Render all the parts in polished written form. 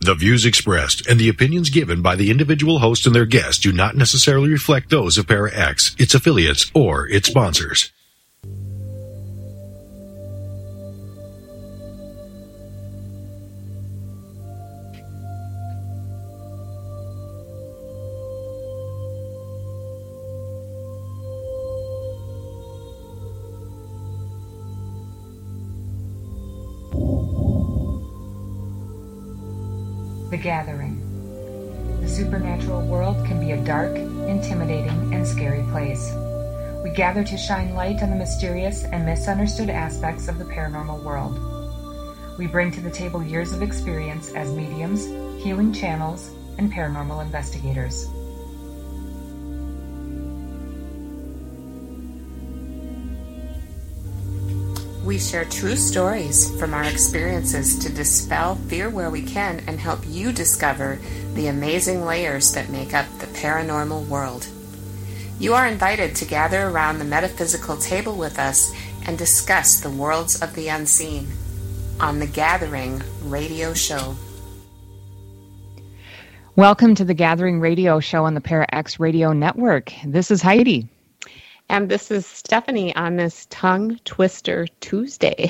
The views expressed and the opinions given by the individual host and their guests do not necessarily reflect those of Para X, its affiliates, or its sponsors. The Gathering. The supernatural world can be a dark, intimidating, and scary place. We gather to shine light on the mysterious and misunderstood aspects of the paranormal world. We bring to the table years of experience as mediums, healing channels, and paranormal investigators. We share true stories from our experiences to dispel fear where we can and help you discover the amazing layers that make up the paranormal world. You are invited to gather around the metaphysical table with us and discuss the worlds of the unseen on The Gathering Radio Show. Welcome to The Gathering Radio Show on the Para X Radio Network. This is Heidi. And this is Stephanie on this Tongue Twister Tuesday.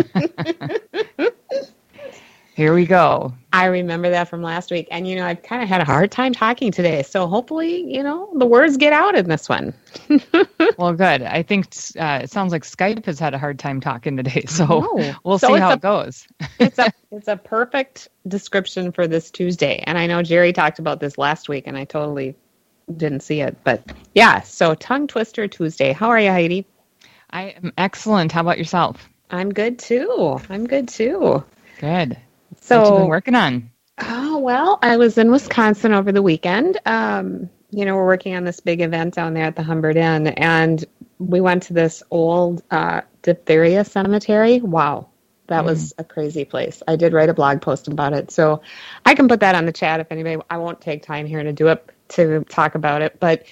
Here we go. I remember that from last week. And, I've kind of had a hard time talking today. So hopefully, the words get out in this one. Well, good. I think it sounds like Skype has had a hard time talking today. So we'll see how it goes. It's a perfect description for this Tuesday. And I know Jerry talked about this last week, and I totally didn't see it, but yeah, so Tongue Twister Tuesday. How are you, Heidi? I am excellent. How about yourself? I'm good too. Good. So what you been working on? Oh, well, I was in Wisconsin over the weekend. We're working on this big event down there at the Humbert Inn, and we went to this old diphtheria cemetery. Wow. That was a crazy place. I did write a blog post about it, so I can put that on the chat if anybody. I won't take time here to do it to talk about it, but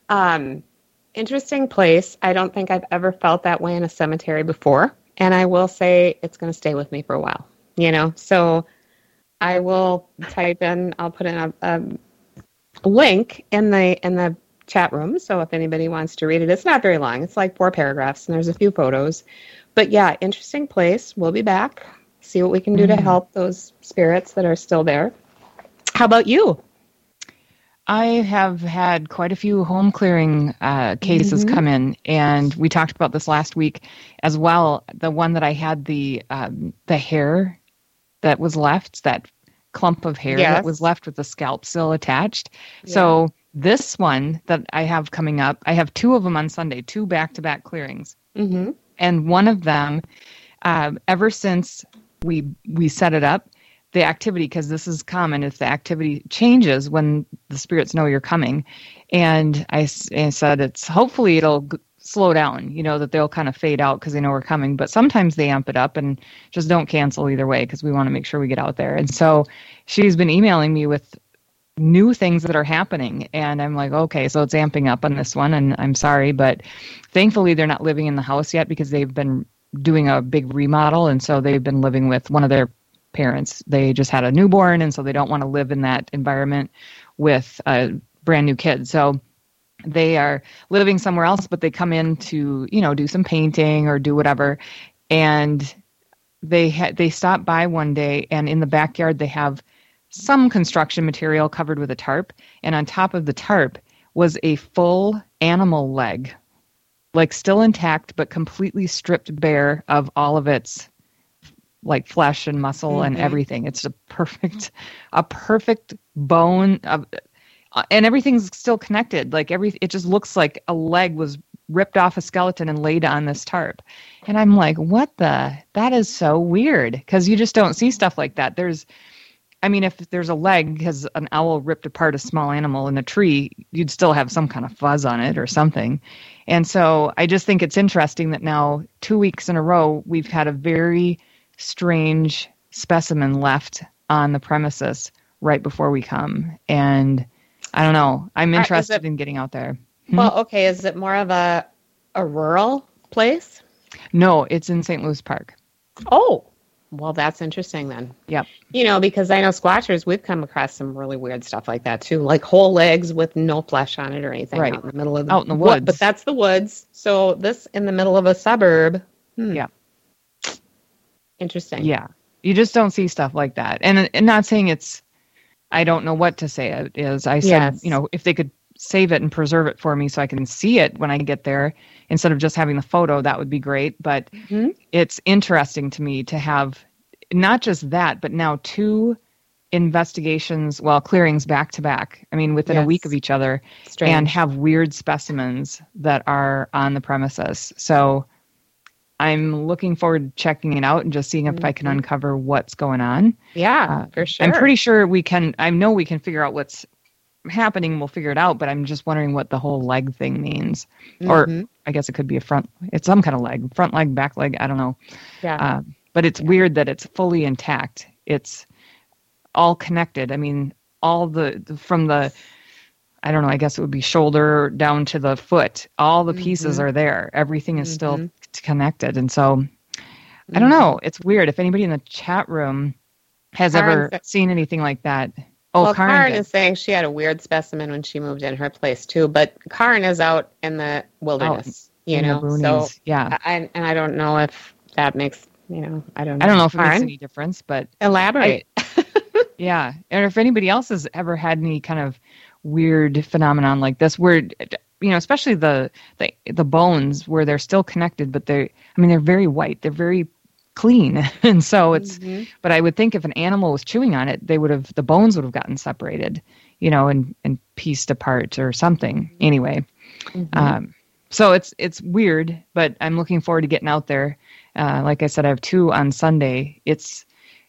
interesting place. I don't think I've ever felt that way in a cemetery before, and I will say it's going to stay with me for a while. So I will type in. I'll put in a link in the chat room. So if anybody wants to read it, it's not very long. It's like 4 paragraphs, and there's a few photos. But yeah, interesting place. We'll be back. See what we can do to help those spirits that are still there. How about you? I have had quite a few home clearing cases come in, and we talked about this last week as well. The one that I had the hair that was left, that clump of hair that was left with the scalp still attached. Yeah. So this one that I have coming up, I have 2 of them on Sunday, 2 back-to-back clearings. Mm-hmm. And one of them, ever since we set it up, the activity, because this is common, if the activity changes when the spirits know you're coming. And I said hopefully it'll slow down, that they'll kind of fade out because they know we're coming. But sometimes they amp it up and just don't cancel either way because we want to make sure we get out there. And so she's been emailing me with new things that are happening. And I'm like, okay, so it's amping up on this one. And I'm sorry, but thankfully they're not living in the house yet because they've been doing a big remodel. And so they've been living with one of their parents. They just had a newborn, and so they don't want to live in that environment with a brand new kid. So they are living somewhere else, but they come in to, do some painting or do whatever. And they stopped by one day, and in the backyard they have some construction material covered with a tarp, and on top of the tarp was a full animal leg, like still intact but completely stripped bare of all of its like flesh and muscle and everything. It's a perfect bone of, and everything's still connected. Like it just looks like a leg was ripped off a skeleton and laid on this tarp. And I'm like, that is so weird, because you just don't see stuff like that. If there's a leg because an owl ripped apart a small animal in a tree, you'd still have some kind of fuzz on it or something. And so I just think it's interesting that now 2 weeks in a row, we've had a very strange specimen left on the premises right before we come. And I don't know. I'm interested in getting out there. Well, okay. Is it more of a rural place? No, it's in St. Louis Park. Oh, Well, that's interesting then. Yep. Because I know squatchers, we've come across some really weird stuff like that too, like whole legs with no flesh on it or anything Right. out in the middle of out in the woods. But that's the woods. So this in the middle of a suburb. Yeah. Interesting. Yeah. You just don't see stuff like that. And not saying I don't know what to say it is. I said, Yes. if they could save it and preserve it for me so I can see it when I get there instead of just having the photo, that would be great. But it's interesting to me to have not just that, but now 2 investigations, clearings back to back. I mean, within a week of each other. Strange. And have weird specimens that are on the premises. So I'm looking forward to checking it out and just seeing if I can uncover what's going on. Yeah, for sure. I'm pretty sure we can. I know we can figure out what's happening. We'll figure it out, but I'm just wondering what the whole leg thing means. Or I guess it could be it's some kind of leg, front leg, back leg. I don't know. Yeah. But it's weird that it's fully intact. It's all connected. I mean, all from the, I don't know, I guess it would be shoulder down to the foot. All the pieces are there. Everything is still connected. And so, I don't know. It's weird. If anybody in the chat room has ever seen anything like that. Oh, Karen is saying she had a weird specimen when she moved in her place too. But Karen is out in the wilderness, the boonies, so yeah. And I don't know if that makes, I don't know. I don't know if it makes any difference, but elaborate. Yeah. And if anybody else has ever had any kind of weird phenomenon like this, where, especially the bones where they're still connected, but they're very white. They're very clean. And so it's, but I would think if an animal was chewing on it, the bones would have gotten separated, and pieced apart or something. Anyway. So it's weird, but I'm looking forward to getting out there. Like I said, I have 2 on Sunday. It's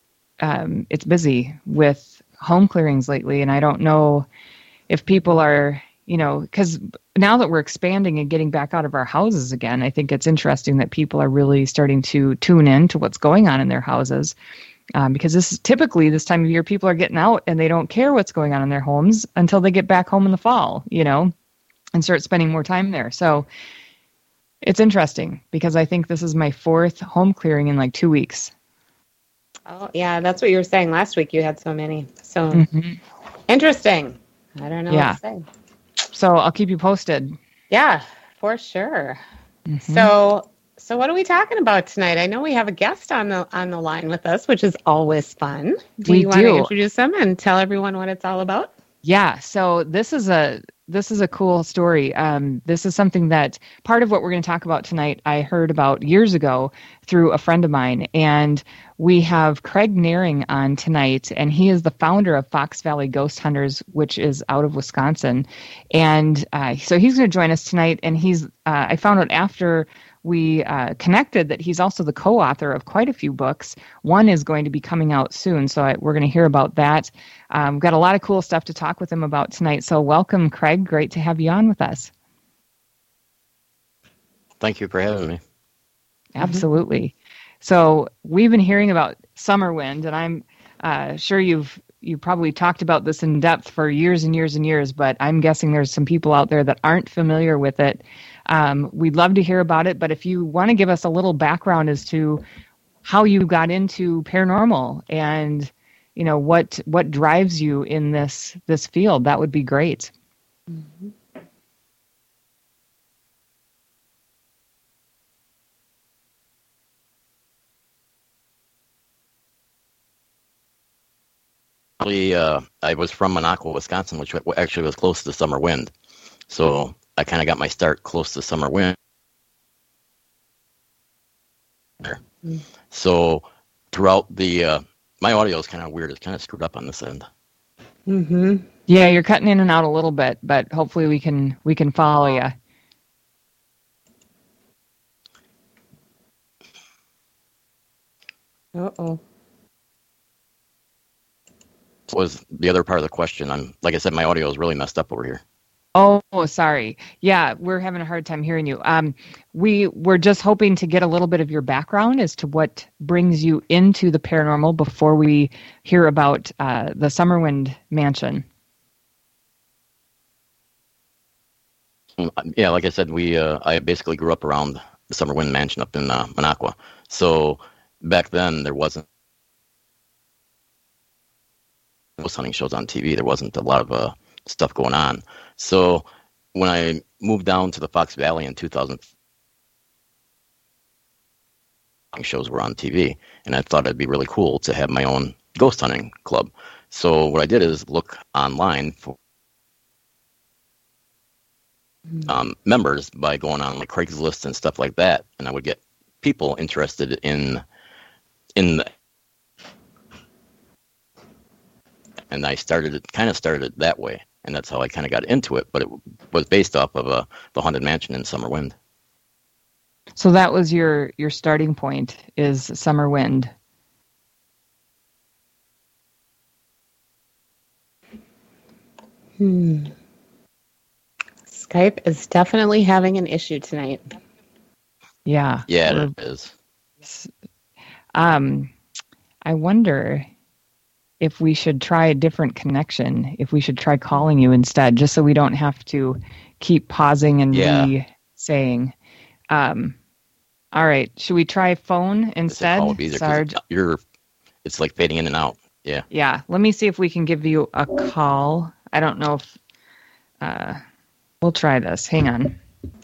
busy with home clearings lately, and I don't know if people are, because now that we're expanding and getting back out of our houses again, I think it's interesting that people are really starting to tune in to what's going on in their houses, because this is typically this time of year people are getting out and they don't care what's going on in their homes until they get back home in the fall, and start spending more time there. So it's interesting because I think this is my 4th home clearing in like 2 weeks. Oh, yeah, that's what you were saying last week. You had so many. So interesting. I don't know what to say. So I'll keep you posted. Yeah, for sure. So what are we talking about tonight? I know we have a guest on the line with us, which is always fun. Do you want to introduce them and tell everyone what it's all about? Yeah, so this is a cool story. This is something that part of what we're going to talk about tonight, I heard about years ago through a friend of mine. And we have Craig Naring on tonight, and he is the founder of Fox Valley Ghost Hunters, which is out of Wisconsin. And so he's going to join us tonight. And I found out after we connected that he's also the co-author of quite a few books. One is going to be coming out soon, so we're going to hear about that. We've got a lot of cool stuff to talk with him about tonight. So welcome, Craig. Great to have you on with us. Thank you for having me. Absolutely. So we've been hearing about Summerwind, and I'm sure you've probably talked about this in depth for years and years and years, but I'm guessing there's some people out there that aren't familiar with it. We'd love to hear about it, but if you want to give us a little background as to how you got into paranormal and what drives you in this field, that would be great. I was from Minocqua, Wisconsin, which actually was close to Summerwind. So I kind of got my start close to Summerwind. So throughout my audio is kind of weird. It's kind of screwed up on this end. Yeah, you're cutting in and out a little bit, but hopefully we can follow you. Uh-oh. Was the other part of the question. Like I said, my audio is really messed up over here. Oh, sorry. Yeah, we're having a hard time hearing you. We were just hoping to get a little bit of your background as to what brings you into the paranormal before we hear about the Summerwind Mansion. Yeah, like I said, I basically grew up around the Summerwind Mansion up in Minocqua. So back then there wasn't ghost hunting shows on TV. There wasn't a lot of stuff going on. So when I moved down to the Fox Valley in 2000, shows were on TV, and I thought it'd be really cool to have my own ghost hunting club. So what I did is look online for members by going on like Craigslist and stuff like that, and I would get people interested in the, and I started it that way, and that's how I kind of got into it. But it was based off of the Haunted Mansion in Summer Wind. So that was your starting point, is Summer Wind. Skype is definitely having an issue tonight. Yeah. Yeah, it is. I wonder if we should try a different connection, if we should try calling you instead, just so we don't have to keep pausing and re-saying. All right. Should we try phone instead, Sarge? It's like fading in and out. Yeah. Yeah. Let me see if we can give you a call. I don't know if... we'll try this. Hang on.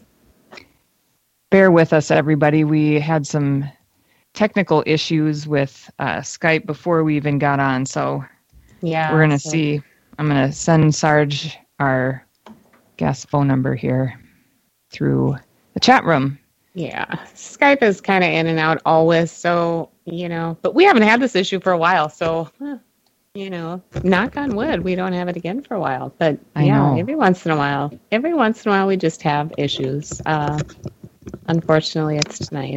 Bear with us, everybody. We had some technical issues with Skype before we even got on, so we're going to see. I'm going to send Sarge our guest phone number here through the chat room. Yeah, Skype is kind of in and out always, so, but we haven't had this issue for a while, so, knock on wood, we don't have it again for a while. But, I know. every once in a while we just have issues. Unfortunately, it's tonight.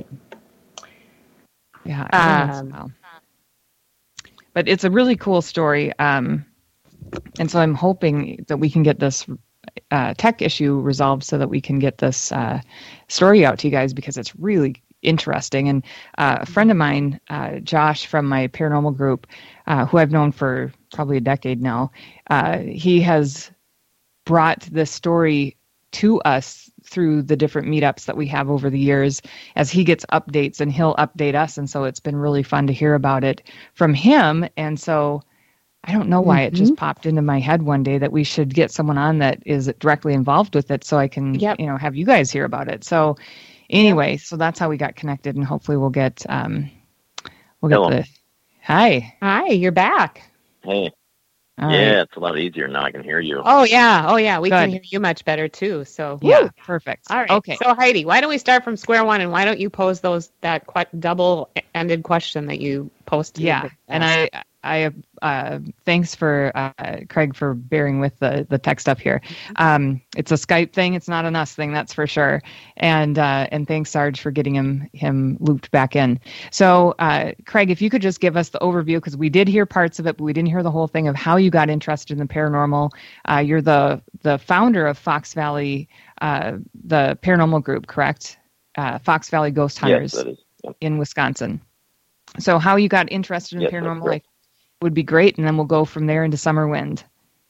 Yeah, but it's a really cool story, and so I'm hoping that we can get this tech issue resolved so that we can get this story out to you guys, because it's really interesting. And a friend of mine, Josh from my paranormal group, who I've known for probably a decade now, he has brought this story to us through the different meetups that we have over the years as he gets updates, and he'll update us. And so it's been really fun to hear about it from him. And so I don't know why it just popped into my head one day that we should get someone on that is directly involved with it, so I can, have you guys hear about it. So anyway, so that's how we got connected, and hopefully we'll get Hello. Hi, you're back. Hey. All yeah, right. It's a lot easier now. I can hear you. Oh yeah. We Good. can hear you much better too. So Yeah, perfect. All right. Okay. So Heidi, why don't we start from square one, and why don't you pose that double-ended question that you posted? Yeah, and I thanks for Craig for bearing with the tech stuff here. It's a Skype thing; it's not an us thing, that's for sure. And thanks, Sarge, for getting him looped back in. So, Craig, if you could just give us the overview, because we did hear parts of it, but we didn't hear the whole thing of how you got interested in the paranormal. You're the founder of Fox Valley, the paranormal group, correct? Fox Valley Ghost Hunters. Yes, that is. Yep. In Wisconsin. So, how you got interested in paranormal life would be great, and then we'll go from there into Summer Wind.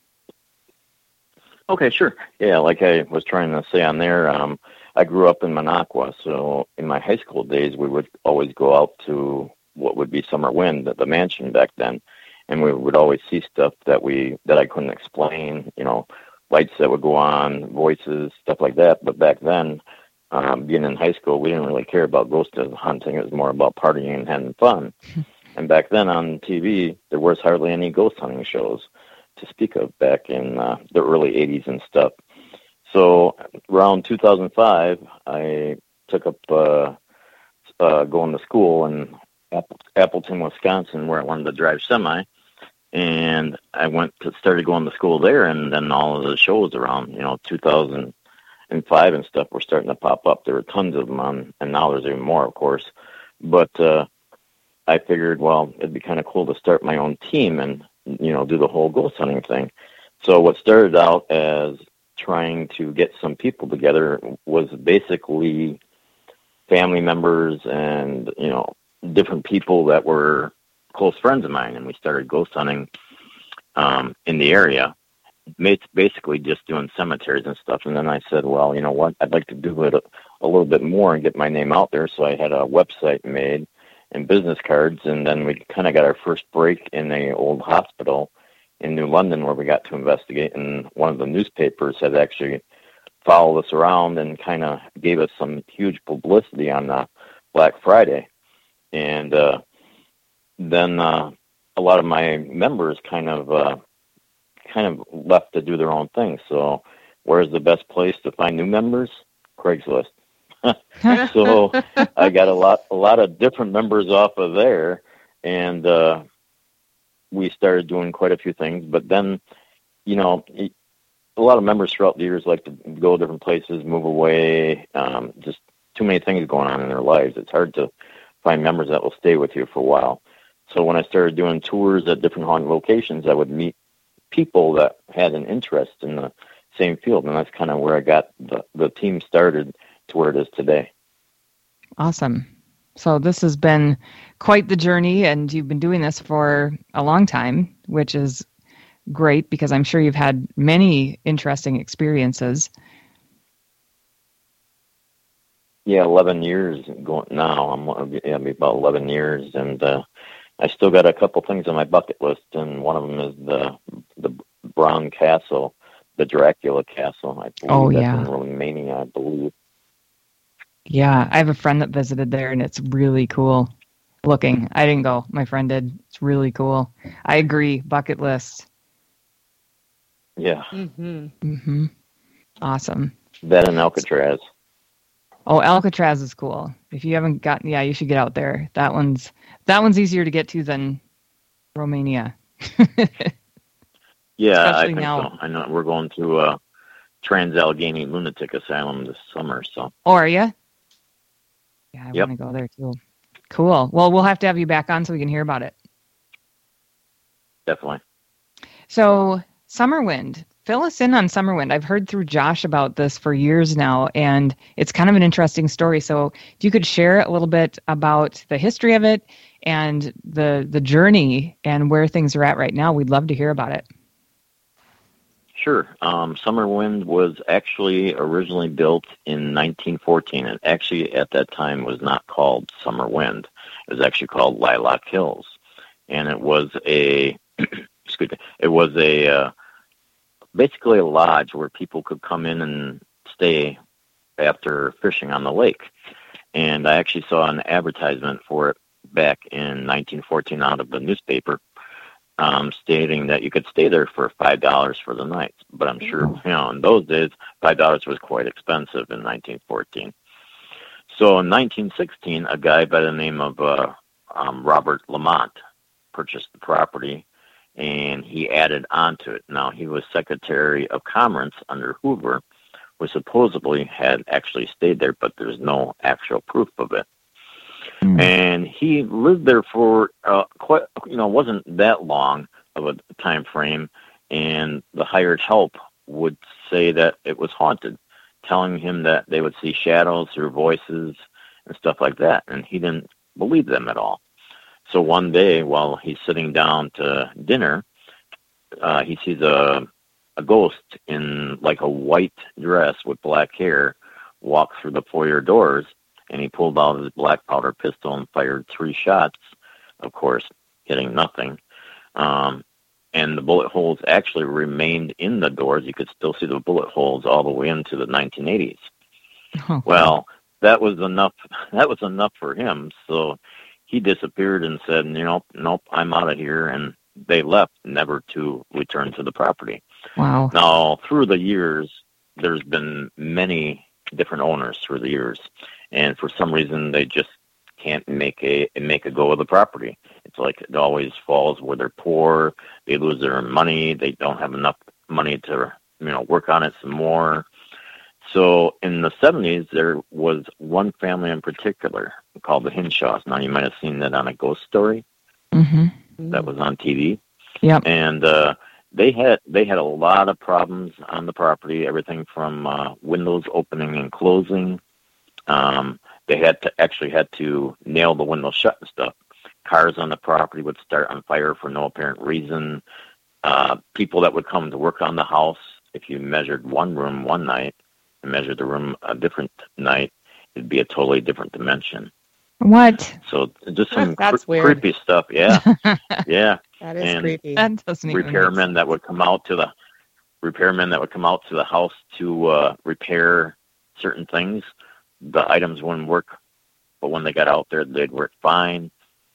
Okay, sure. Yeah, like I was trying to say on there, I grew up in Minocqua, so in my high school days, we would always go out to what would be Summer Wind, the mansion back then, and we would always see stuff that I couldn't explain, lights that would go on, voices, stuff like that. But back then, being in high school, we didn't really care about ghost hunting. It was more about partying and having fun. And back then on TV, there was hardly any ghost hunting shows to speak of back in the early 80s and stuff. So around 2005, I took up going to school in Appleton, Wisconsin, where I wanted to drive semi. And I started going to school there, and then all of the shows around, 2005 and stuff were starting to pop up. There were tons of them on, and now there's even more, of course. But I figured, well, it'd be kind of cool to start my own team and, do the whole ghost hunting thing. So what started out as trying to get some people together was basically family members and, different people that were close friends of mine. And we started ghost hunting in the area, basically just doing cemeteries and stuff. And then I said, well, you know what, I'd like to do it a little bit more and get my name out there. So I had a website made, and business cards, and then we kind of got our first break in a old hospital in New London where we got to investigate, and one of the newspapers had actually followed us around and kind of gave us some huge publicity on Black Friday. And then a lot of my members kind of left to do their own thing. So where's the best place to find new members? Craigslist. So I got a lot of different members off of there, and we started doing quite a few things. But then, a lot of members throughout the years like to go different places, move away, just too many things going on in their lives. It's hard to find members that will stay with you for a while. So when I started doing tours at different haunted locations, I would meet people that had an interest in the same field, and that's kind of where I got the team started to where it is today. Awesome. So this has been quite the journey, and you've been doing this for a long time, which is great because I'm sure you've had many interesting experiences. Yeah, 11 years going now. I'll be about 11 years, and I still got a couple things on my bucket list, and one of them is the Brown Castle, the Dracula Castle. I believe that's in Romania, I believe. Yeah, I have a friend that visited there, and it's really cool looking. I didn't go. My friend did. It's really cool. I agree. Bucket list. Yeah. Awesome. That and Alcatraz. Oh, Alcatraz is cool. If you haven't gotten, you should get out there. That one's easier to get to than Romania. Yeah, especially I think now. so. I know we're going to Trans-Allegheny Lunatic Asylum this summer. So. Oh, are you? Yeah, I want to go there too. Cool. Well, we'll have to have you back on so we can hear about it. Definitely. So, Summerwind. Fill us in on Summerwind. I've heard through Josh about this for years now, and it's kind of an interesting story. So if you could share a little bit about the history of it and the journey and where things are at right now, we'd love to hear about it. Sure. Summerwind was actually originally built in 1914, and actually at that time was not called Summerwind. It was actually called Lilac Hills, and it was basically a lodge where people could come in and stay after fishing on the lake. And I actually saw an advertisement for it back in 1914 out of the newspaper, stating that you could stay there for $5 for the night. But I'm sure, in those days, $5 was quite expensive in 1914. So in 1916, a guy by the name of Robert Lamont purchased the property, and he added on to it. Now, he was Secretary of Commerce under Hoover, who supposedly had actually stayed there, but there's no actual proof of it. And he lived there for wasn't that long of a time frame, and the hired help would say that it was haunted, telling him that they would see shadows or voices and stuff like that, and he didn't believe them at all. So one day, while he's sitting down to dinner, he sees a ghost in like a white dress with black hair walk through the foyer doors, and he pulled out his black powder pistol and fired 3 shots, of course, hitting nothing. And the bullet holes actually remained in the doors. You could still see the bullet holes all the way into the 1980s. Oh. Well, that was enough. That was enough for him. So he disappeared and said, nope, I'm out of here. And they left, never to return to the property. Wow. Now, through the years, there's been many different owners through the years. And for some reason, they just can't make a go of the property. It's like it always falls where they're poor. They lose their money. They don't have enough money to, work on it some more. So in the 70s, there was one family in particular called the Hinshaws. Now, you might have seen that on a ghost story that was on TV. Yep. And they had a lot of problems on the property, everything from windows opening and closing. They had to nail the windows shut and stuff. Cars on the property would start on fire for no apparent reason. People that would come to work on the house, if you measured one room one night and measured the room a different night, it'd be a totally different dimension. What? So just some That's weird. creepy stuff. Yeah, yeah. That is And creepy. That doesn't even make Repairmen that would come out to the house to repair certain things. The items wouldn't work, but when they got out there, they'd work fine.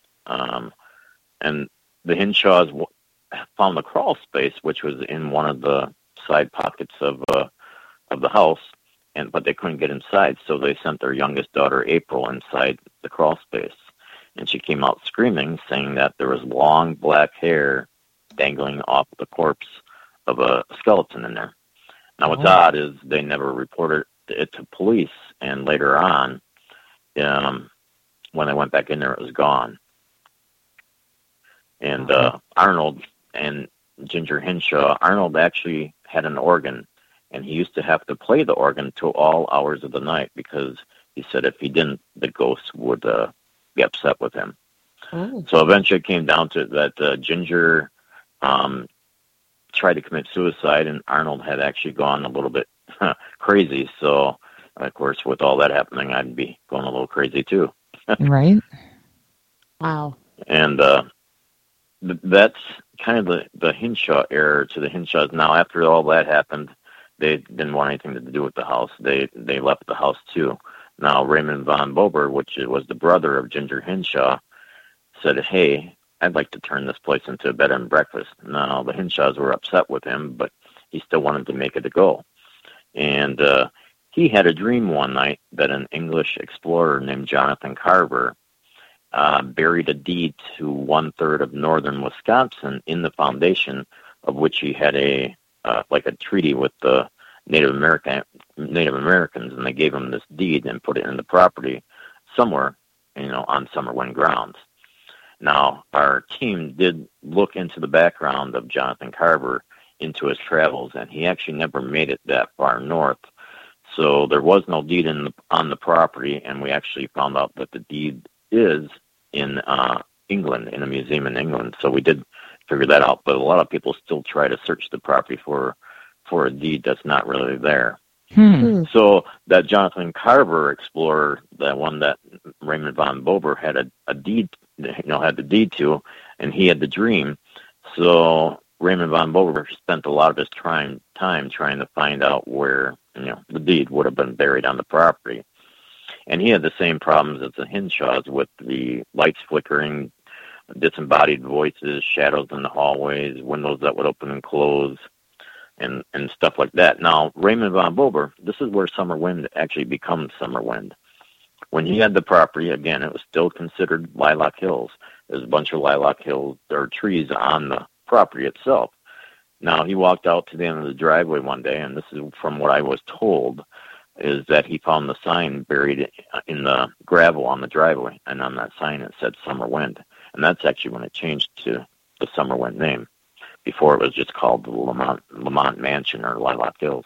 And the Hinshaws found the crawl space, which was in one of the side pockets of the house, but they couldn't get inside, so they sent their youngest daughter, April, inside the crawl space. And she came out screaming, saying that there was long black hair dangling off the corpse of a skeleton in there. Now, what's odd is they never reported it to police, and later on, when they went back in there, it was gone. And Arnold and Ginger Hinshaw, Arnold actually had an organ, and he used to have to play the organ to all hours of the night because he said if he didn't, the ghosts would be upset with him. Oh. So eventually it came down to that Ginger tried to commit suicide, and Arnold had actually gone a little bit crazy. So, of course, with all that happening, I'd be going a little crazy too. Right. Wow. And that's kind of the Hinshaw era to the Hinshaws. Now, after all that happened, they didn't want anything to do with the house. They left the house too. Now, Raymond von Bober, which was the brother of Ginger Hinshaw, said, "Hey, I'd like to turn this place into a bed and breakfast." Now, the Hinshaws were upset with him, but he still wanted to make it a go. And he had a dream one night that an English explorer named Jonathan Carver buried a deed to 1/3 of northern Wisconsin in the foundation of which he had a treaty with the Native Americans, and they gave him this deed and put it in the property somewhere, on Summerwind grounds. Now, our team did look into the background of Jonathan Carver into his travels, and he actually never made it that far north. So there was no deed on the property, and we actually found out that the deed is in England, in a museum in England. So we did figure that out, but a lot of people still try to search the property for a deed that's not really there. So that Jonathan Carver explorer, that one that Raymond von Bober had a deed, had the deed to, and he had the dream. So Raymond von Bober spent a lot of his time trying to find out where the deed would have been buried on the property. And he had the same problems as the Hinshaws with the lights flickering, disembodied voices, shadows in the hallways, windows that would open and close, and stuff like that. Now, Raymond von Bober, this is where Summerwind actually becomes Summerwind. When he had the property, again, it was still considered Lilac Hills. There's a bunch of lilac hills or trees on the property itself. Now, he walked out to the end of the driveway one day, and this is from what I was told, is that he found the sign buried in the gravel on the driveway, and on that sign it said Summerwind. And that's actually when it changed to the Summerwind name. Before it was just called the Lamont Mansion or Lilac Hills.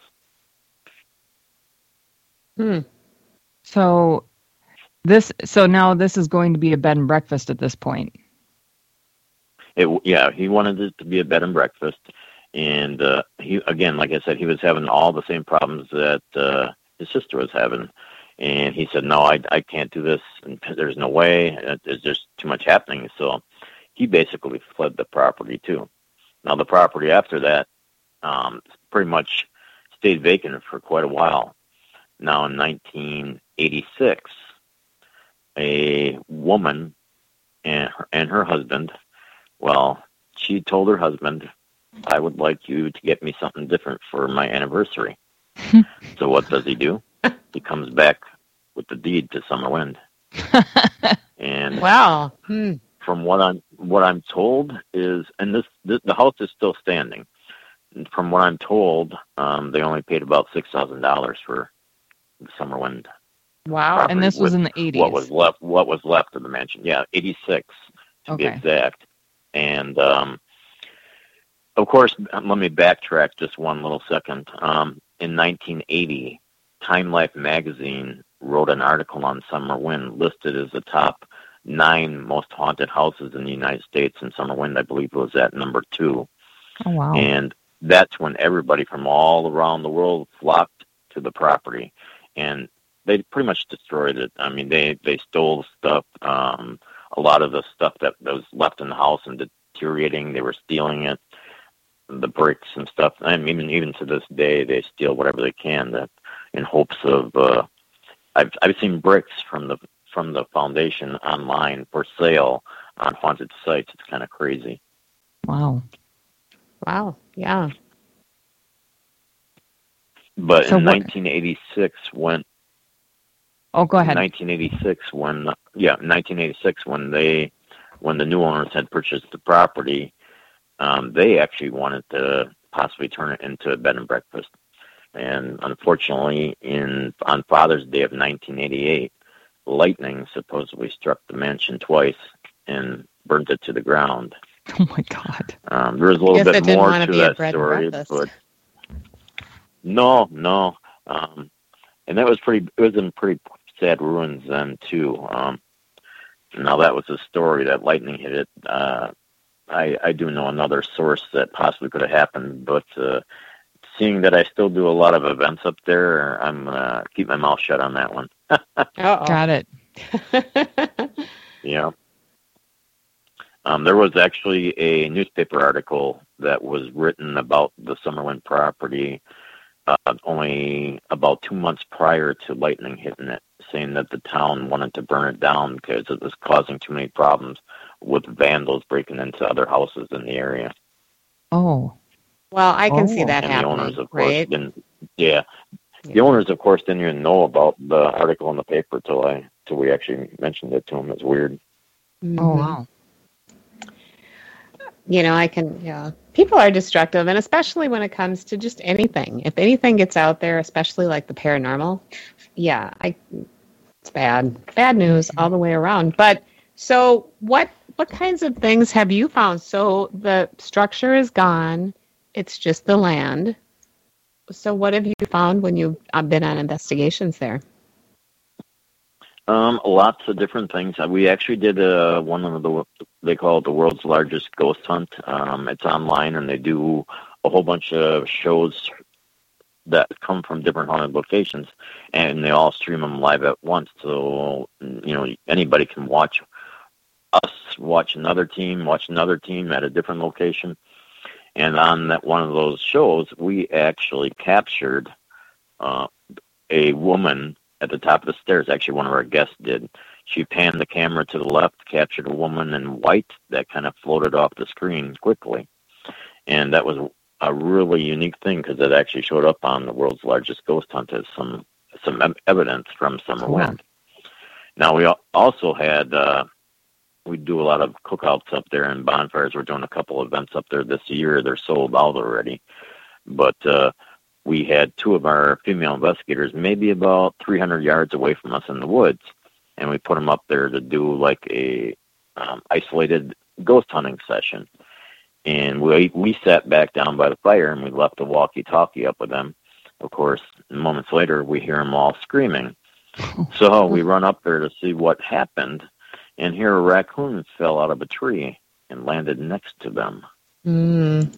So now this is going to be a bed and breakfast at this point. He wanted it to be a bed and breakfast, and he, again, like I said, he was having all the same problems that his sister was having, and he said, "No, I can't do this. And there's no way. There's just too much happening." So he basically fled the property too. Now, the property after that pretty much stayed vacant for quite a while. Now, in 1986, a woman and her husband, she told her husband, "I would like you to get me something different for my anniversary." So what does he do? He comes back with the deed to Summerwind. And wow. From what I'm told is, and the house is still standing. And from what I'm told, they only paid about $6,000 for the Summerwind. Wow! And this was in the 80s. What was left of the mansion? Yeah, 86 to be exact. And of course, let me backtrack just one little second. In 1980, Time Life magazine wrote an article on Summerwind, listed as the top 9 most haunted houses in the United States, and Summerwind, I believe, was at number 2. Oh, wow. And that's when everybody from all around the world flocked to the property. And they pretty much destroyed it. I mean, they stole stuff. A lot of the stuff that was left in the house and deteriorating, they were stealing it. The bricks and stuff. I mean, even to this day, they steal whatever they can that in hopes of. I've seen bricks from the foundation online for sale on haunted sites. It's kind of crazy. Wow. Yeah. But in 1986, when go ahead. 1986, when the new owners had purchased the property, they actually wanted to possibly turn it into a bed and breakfast. And unfortunately, on Father's Day of 1988, lightning supposedly struck the mansion twice and burnt it to the ground. Oh my God! There was a little bit more to that story, but no, and that was it was in pretty sad ruins then too. Now that was a story that lightning hit it. I do know another source that possibly could have happened, but seeing that I still do a lot of events up there, I'm gonna keep my mouth shut on that one. Got it. Yeah. There was actually a newspaper article that was written about the Summerlin property only about 2 months prior to lightning hitting it, saying that the town wanted to burn it down because it was causing too many problems with vandals breaking into other houses in the area. Oh. Well, I can see that and happening, the owners, of course, right? The owners, of course, didn't even know about the article in the paper till we actually mentioned it to them. It's weird. Mm-hmm. Oh, wow. People are destructive, and especially when it comes to just anything. If anything gets out there, especially like the paranormal, it's bad. Bad news all the way around. But so what kinds of things have you found? So the structure is gone. It's just the land. So what have you found when you've been on investigations there? Lots of different things. We actually did one of they call it the world's largest ghost hunt. It's online, and they do a whole bunch of shows that come from different haunted locations, and they all stream them live at once. So, anybody can watch us, watch another team at a different location. And on one of those shows, we actually captured a woman at the top of the stairs. Actually, one of our guests did. She panned the camera to the left, captured a woman in white that kind of floated off the screen quickly. And that was a really unique thing because it actually showed up on the world's largest ghost hunt as some evidence from Summerwind. Now, we also had, we do a lot of cookouts up there and bonfires. We're doing a couple events up there this year. They're sold out already. But we had two of our female investigators maybe about 300 yards away from us in the woods, and we put them up there to do like a isolated ghost hunting session. And we sat back down by the fire, and we left the walkie-talkie up with them. Of course, moments later, we hear them all screaming. So we run up there to see what happened, and here a raccoon fell out of a tree and landed next to them. Mm.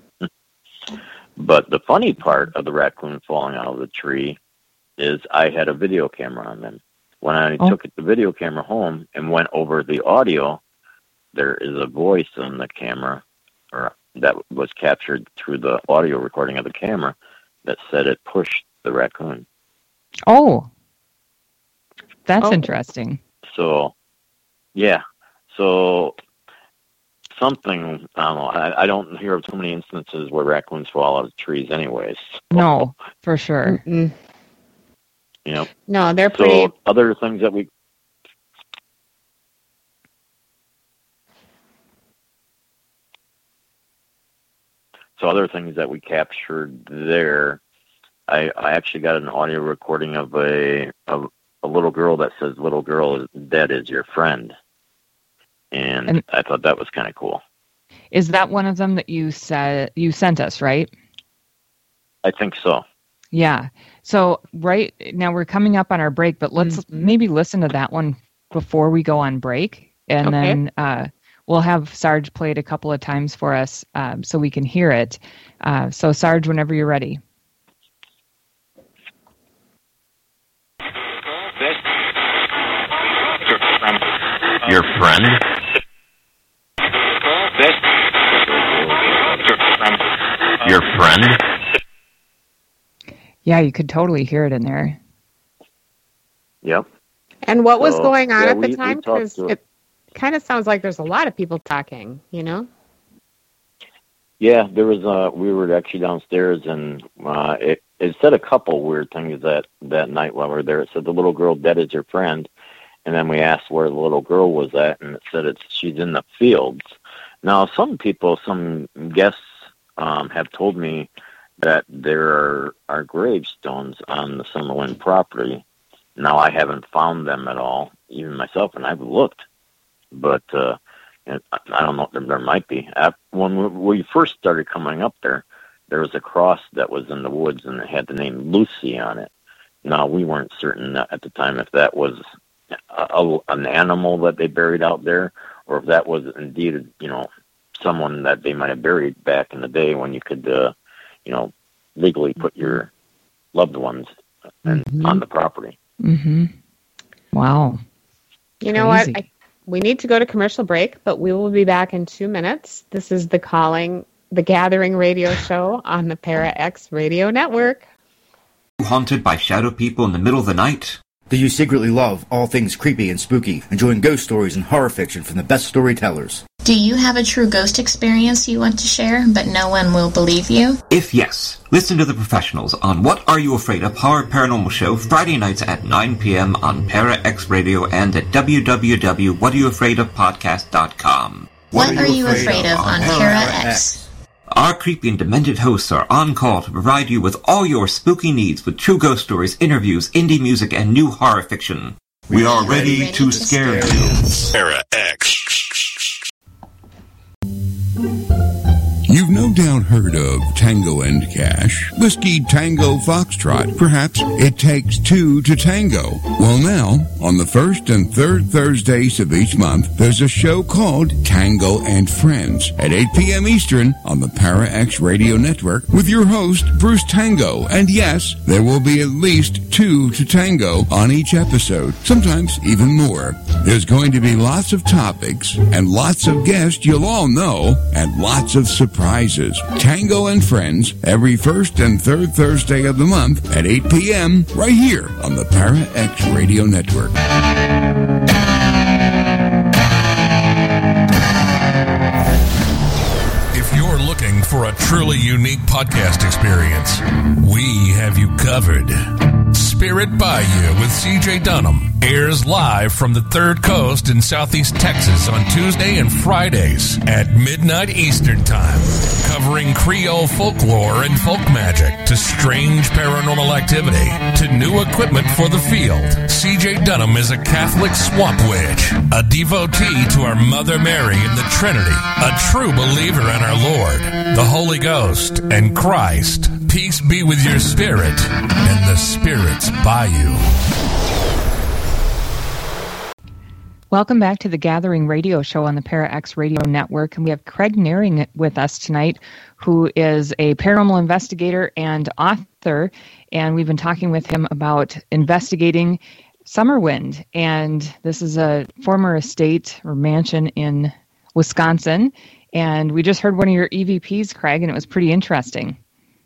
But the funny part of the raccoon falling out of the tree is I had a video camera on them. When I took the video camera home and went over the audio, there is a voice on the camera, or that was captured through the audio recording of the camera, that said it pushed the raccoon. Oh, that's interesting. So, yeah. So something, I don't know, I don't hear of too many instances where raccoons fall out of trees anyways. So, no, for sure. Mm-mm. You know. No, they're pretty... So other things that we... So other things that we captured there, I actually got an audio recording of a little girl that says, "Little girl, dead is your friend." And I thought that was kind of cool. Is that one of them that you sent us, right? I think so. Yeah. So right now we're coming up on our break, but let's maybe listen to that one before we go on break. And then we'll have Sarge play it a couple of times for us so we can hear it. So Sarge, whenever you're ready. Your friend? Your friend? Yeah, you could totally hear it in there. Yep. And what was going on at the we time? talked Because to- it kind of sounds like there's a lot of people talking, you know? Yeah, there was. We were actually downstairs, and it said a couple weird things that night while we were there. It said the little girl dead is your friend, and then we asked where the little girl was at, and it said she's in the fields. Now, some guests have told me that there are gravestones on the Summerwind property. Now, I haven't found them at all, even myself, and I've looked, but I don't know. There might be. When we first started coming up there was a cross that was in the woods, and it had the name Lucy on it. Now, we weren't certain at the time if that was an animal that they buried out there, or if that was indeed, someone that they might have buried back in the day when you could, legally put your loved ones on the property. Mm-hmm. Wow. You know what? We need to go to commercial break, but we will be back in 2 minutes. This is the Gathering radio show on the Para X Radio Network. Haunted by shadow people in the middle of the night? Do you secretly love all things creepy and spooky, enjoying ghost stories and horror fiction from the best storytellers? Do you have a true ghost experience you want to share, but no one will believe you? If yes, listen to the professionals on What Are You Afraid Of? Horror Paranormal Show Friday nights at 9 p.m. on Para X Radio and at www.whatareyouafraidofpodcast.com. What Are You Afraid Of on Para X? Our creepy and demented hosts are on call to provide you with all your spooky needs with true ghost stories, interviews, indie music, and new horror fiction. We are ready to scare you. Para X. You've no doubt heard of Tango and Cash, Whiskey Tango Foxtrot. Perhaps it takes two to tango. Well, now, on the first and third Thursdays of each month, there's a show called Tango and Friends at 8 p.m. Eastern on the Para X Radio Network with your host, Bruce Tango. And yes, there will be at least two to tango on each episode, sometimes even more. There's going to be lots of topics and lots of guests you'll all know and lots of surprises. Tango and Friends every first and third Thursday of the month at 8 p.m. right here on the Para X Radio Network. If you're looking for a truly unique podcast experience, we have you covered. Spirit Bayou with CJ Dunham airs live from the Third Coast in Southeast Texas on Tuesday and Fridays at midnight Eastern Time, covering Creole folklore and folk magic to strange paranormal activity to new equipment for the field. CJ Dunham is a Catholic swamp witch, a devotee to our Mother Mary in the Trinity, a true believer in our Lord, the Holy Ghost, and Christ. Peace be with your spirit and the Spirit's Bayou. Welcome back to the Gathering Radio Show on the Para X Radio Network. And we have Craig Nearing with us tonight, who is a paranormal investigator and author. And we've been talking with him about investigating Summerwind. And this is a former estate or mansion in Wisconsin. And we just heard one of your EVPs, Craig, and it was pretty interesting.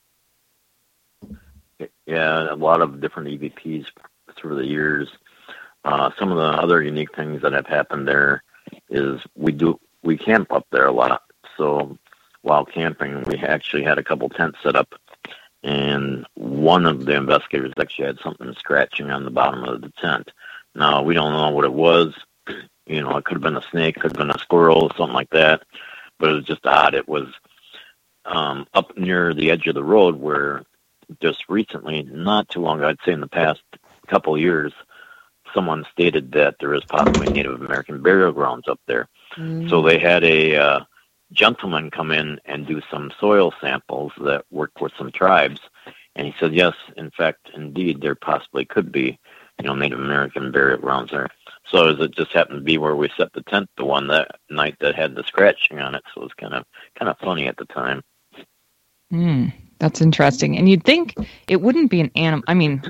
Yeah, a lot of different EVPs through the years. Some of the other unique things that have happened there is we camp up there a lot. So while camping, we actually had a couple tents set up, and one of the investigators actually had something scratching on the bottom of the tent. Now, we don't know what it was. It could have been a snake, could have been a squirrel, something like that. But it was just odd. It was up near the edge of the road where just recently, not too long ago, I'd say in the past couple of years, someone stated that there is possibly Native American burial grounds up there. Mm. So they had a gentleman come in and do some soil samples that worked with some tribes. And he said, yes, in fact, indeed, there possibly could be, Native American burial grounds there. So it just happened to be where we set the tent the one that night that had the scratching on it. So it was kind of funny at the time. That's interesting. And you'd think it wouldn't be an animal. I mean,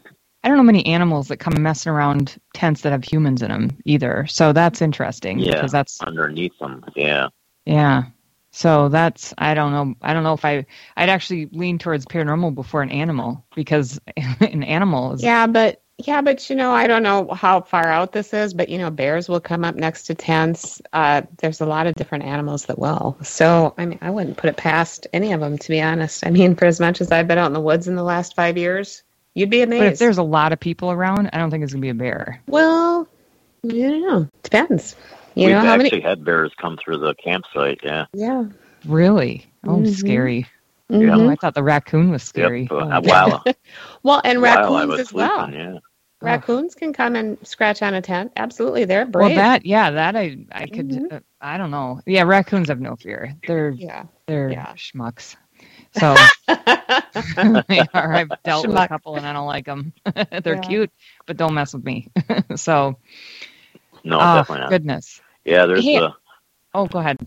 I don't know many animals that come messing around tents that have humans in them either. So that's interesting. Yeah, because that's underneath them. Yeah. Yeah. So that's, I don't know. I don't know if I'd actually lean towards paranormal before an animal, because an animal is. Yeah, but I don't know how far out this is, but bears will come up next to tents. There's a lot of different animals that will. So, I mean, I wouldn't put it past any of them, to be honest. I mean, for as much as I've been out in the woods in the last 5 years, you'd be amazed. But if there's a lot of people around, I don't think it's going to be a bear. Well, I don't know. Depends. We've actually had bears come through the campsite, yeah. Yeah. Really? Oh, scary. Mm-hmm. Oh, I thought the raccoon was scary. Yep, well, and raccoons as sleeping, well. Yeah. Raccoons can come and scratch on a tent. Absolutely, they're brave. Well, that I could, I don't know. Yeah, raccoons have no fear. They're schmucks. So they are. I've dealt with a couple and I don't like them. They're cute, but don't mess with me. So. No, definitely not. Goodness. Yeah, there's Oh, go ahead.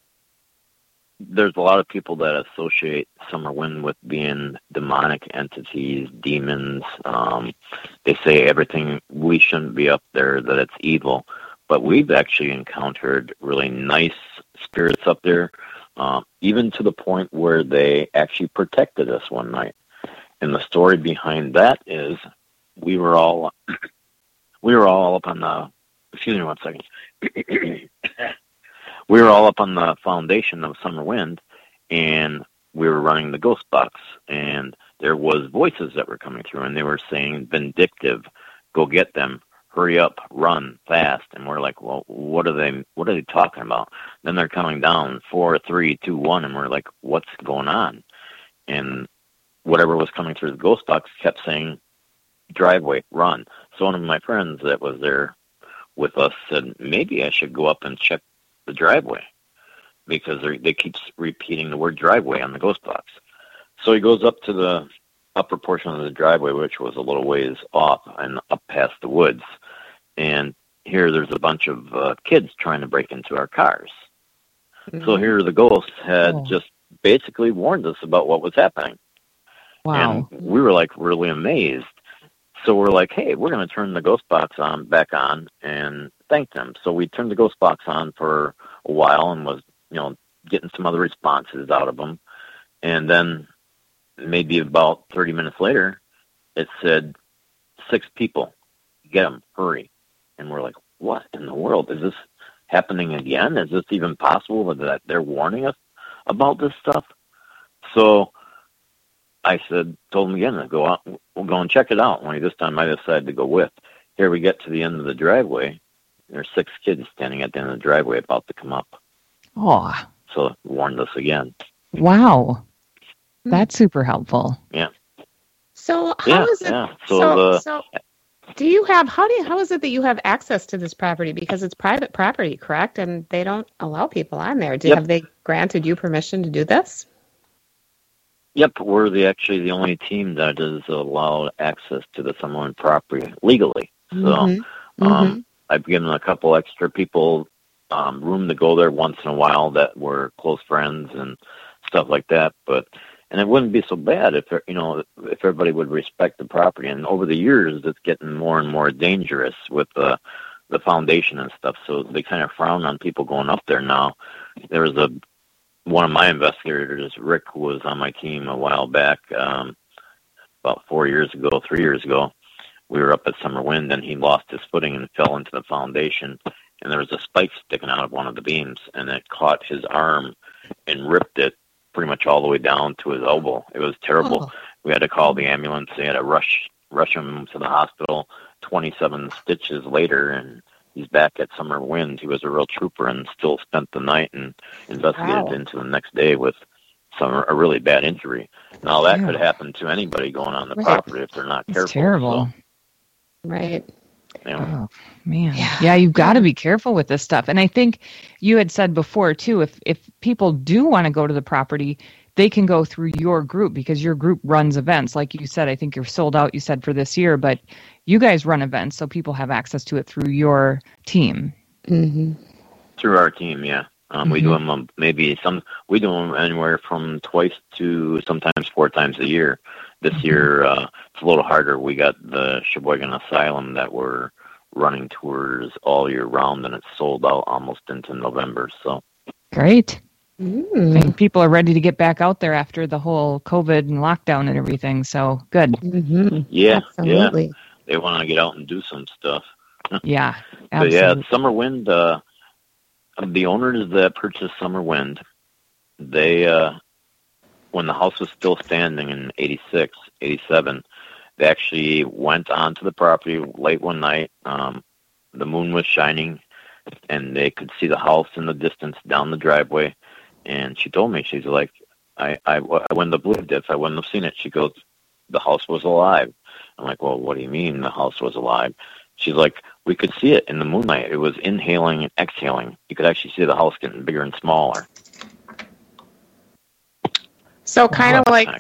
There's a lot of people that associate summer wind with being demonic entities, demons. They say everything, we shouldn't be up there, that it's evil. But we've actually encountered really nice spirits up there, even to the point where they actually protected us one night. And the story behind that is we were all up on the... Excuse me one second. We were all up on the foundation of Summer Wind, and we were running the ghost box, and there was voices that were coming through, and they were saying, vindictive, go get them, hurry up, run, fast. And we're like, well, what are they talking about? Then they're coming down, 4, 3, 2, 1, and we're like, what's going on? And whatever was coming through the ghost box kept saying, driveway, run. So one of my friends that was there with us said, maybe I should go up and check the driveway, because they keep repeating the word driveway on the ghost box. So he goes up to the upper portion of the driveway, which was a little ways off and up past the woods. And here there's a bunch of kids trying to break into our cars. Mm-hmm. So here the ghosts had just basically warned us about what was happening. Wow. And we were like really amazed. So we're like, hey, we're going to turn the ghost box back on and thank them. So we turned the ghost box on for a while and was, getting some other responses out of them. And then maybe about 30 minutes later, it said, 6 people, get them, hurry. And we're like, what in the world? Is this happening again? Is this even possible that they're warning us about this stuff? So I told him again to go out. We'll go and check it out. Only this time I decided to go with. Here we get to the end of the driveway. There's 6 kids standing at the end of the driveway about to come up. Oh. So it warned us again. Wow. That's super helpful. Yeah. So how is it? Yeah. So do you have, how is it that you have access to this property? Because it's private property, correct? And they don't allow people on there. Have they granted you permission to do this? Yep, we're actually the only team that is allowed access to the Summerwind property legally. So I've given a couple extra people room to go there once in a while that were close friends and stuff like that. And it wouldn't be so bad if everybody would respect the property. And over the years, it's getting more and more dangerous with the foundation and stuff. So they kind of frown on people going up there now. There was one of my investigators, Rick, who was on my team a while back, about 3 years ago. We were up at Summer Wind, and he lost his footing and fell into the foundation. And there was a spike sticking out of one of the beams, and it caught his arm and ripped it pretty much all the way down to his elbow. It was terrible. Oh. We had to call the ambulance. They had to rush him to the hospital. 27 stitches later, and he's back at Summer Wind. He was a real trooper and still spent the night and investigated into the next day with a really bad injury. Now, that could happen to anybody going on the property if they're not careful. It's terrible. So, right. Oh, man. Yeah, you've got to be careful with this stuff. And I think you had said before, too, if people do want to go to the property, they can go through your group because your group runs events. Like you said, I think you're sold out, you said, for this year, but you guys run events, so people have access to it through your team. Mm-hmm. Through our team, yeah. We do them we do them anywhere from twice to sometimes 4 times a year. This year, it's a little harder. We got the Sheboygan Asylum that we're running tours all year round, and it's sold out almost into November. So great. I think people are ready to get back out there after the whole COVID and lockdown and everything. So good. Yeah, absolutely. Yeah. They want to get out and do some stuff. Yeah, but yeah, Summer Wind. The owners that purchased Summer Wind, they when the house was still standing in 86, 87, they actually went onto the property late one night. The moon was shining, and they could see the house in the distance down the driveway. And she told me, she's like, I wouldn't have believed it if I wouldn't have seen it. She goes, the house was alive. I'm like, well, what do you mean the house was alive? She's like, we could see it in the moonlight. It was inhaling and exhaling. You could actually see the house getting bigger and smaller. So kind of like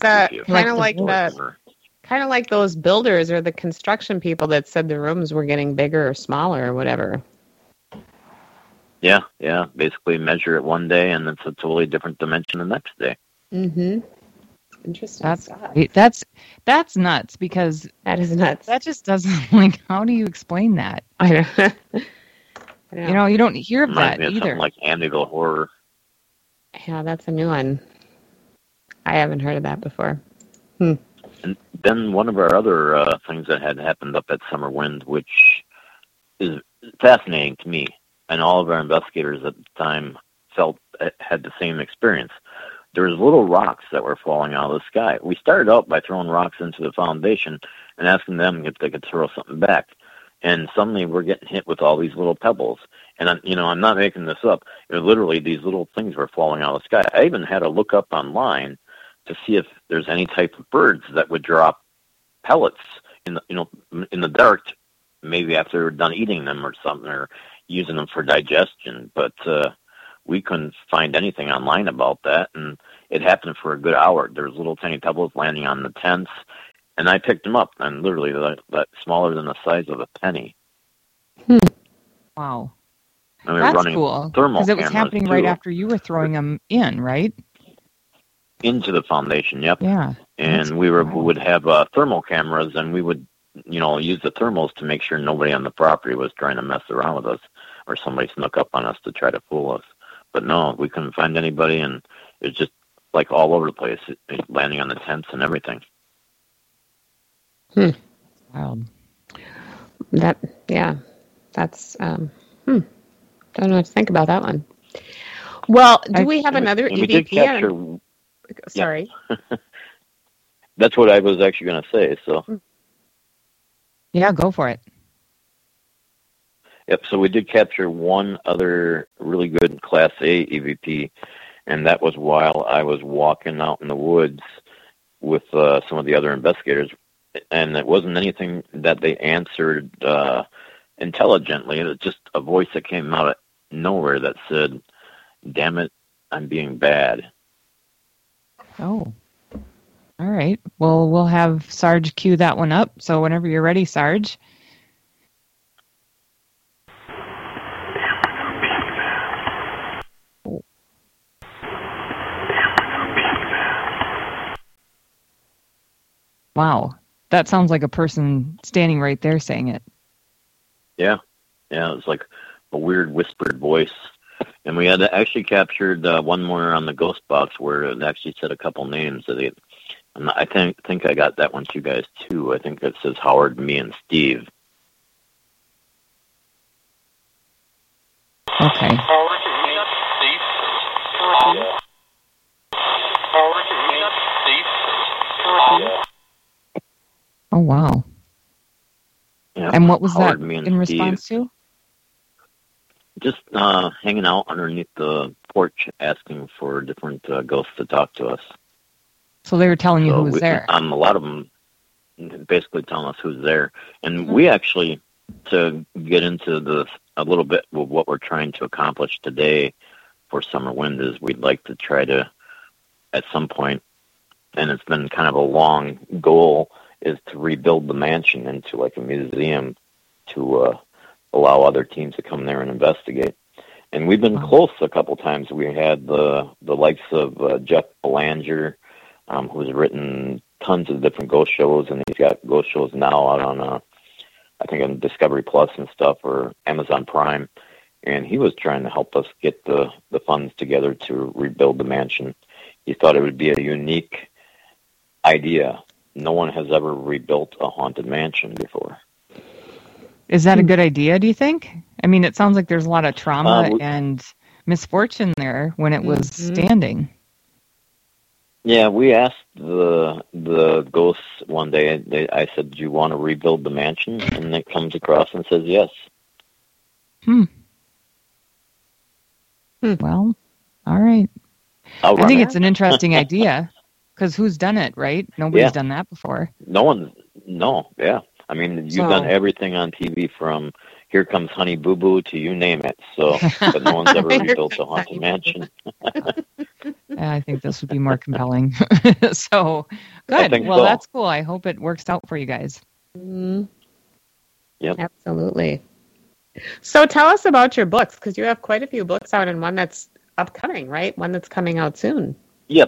those builders or the construction people that said the rooms were getting bigger or smaller or whatever. Yeah. Basically measure it one day and it's a totally different dimension the next day. Interesting. That's nuts, because that is nuts. That just doesn't, like, how do you explain that? I know. You know, you don't hear of that either. Something like Amityville Horror. Yeah, that's a new one. I haven't heard of that before. And then one of our other things that had happened up at Summer Wind, which is fascinating to me, and all of our investigators at the time had the same experience. There was little rocks that were falling out of the sky. We started out by throwing rocks into the foundation and asking them if they could throw something back. And suddenly we're getting hit with all these little pebbles. And, I'm not making this up. Literally, these little things were falling out of the sky. I even had to look up online to see if there's any type of birds that would drop pellets in the dark, maybe after they're done eating them or something, or using them for digestion. But we couldn't find anything online about that, and it happened for a good hour. There was little tiny pebbles landing on the tents, and I picked them up, and literally that smaller than the size of a penny. Wow. And we That's were running cool, thermal because it was cameras, happening too, right after you were throwing them in, right? into the foundation. Yep. Yeah. And we would have thermal cameras, and we would use the thermals to make sure nobody on the property was trying to mess around with us, or somebody snuck up on us to try to fool us. But no, we couldn't find anybody, and it was just like all over the place, landing on the tents and everything. Wild. That's don't know what to think about that one. Well, do we have another EVP? We did capture. Sorry. Yeah. That's what I was actually going to say. So. Yeah, go for it. Yep. So we did capture one other really good Class A EVP, and that was while I was walking out in the woods with some of the other investigators, and it wasn't anything that they answered intelligently. It was just a voice that came out of nowhere that said, "Damn it, I'm being bad." Oh. All right. Well, we'll have Sarge cue that one up. So whenever you're ready, Sarge. Wow. That sounds like a person standing right there saying it. Yeah. Yeah, it was like a weird whispered voice. And we had actually captured one more on the ghost box where it actually said a couple names. I think I got that one to you guys too. I think it says Howard, me, and Steve. Okay. Oh, wow. Yeah, and what was Howard, that and in response Steve. to? Just hanging out underneath the porch asking for different ghosts to talk to us. So they were telling you who was there? A lot of them basically telling us who's there. And we actually, to get into a little bit of what we're trying to accomplish today for Summer Wind is we'd like to try to, at some point, and it's been kind of a long goal, is to rebuild the mansion into like a museum to allow other teams to come there and investigate. And we've been close a couple times. We had the likes of Jeff Belanger, who's written tons of different ghost shows, and he's got ghost shows now out on, I think on Discovery Plus and stuff, or Amazon Prime. And he was trying to help us get the funds together to rebuild the mansion. He thought it would be a unique idea. No one has ever rebuilt a haunted mansion before. Is that a good idea, do you think? I mean, it sounds like there's a lot of trauma and misfortune there when it was standing. Yeah, we asked the ghosts one day. I said, "Do you want to rebuild the mansion?" And it comes across and says yes. Well, all right. I think it's an interesting idea, because who's done it, right? Nobody's done that before. Yeah. I mean, you've done everything on TV from Here Comes Honey Boo Boo to you name it. So, but no one's ever rebuilt a haunted mansion. Yeah, I think this would be more compelling. So, good. Well, that's cool. I hope it works out for you guys. Mm-hmm. Yep. Absolutely. So tell us about your books, because you have quite a few books out, and one that's upcoming, right? One that's coming out soon. Yep,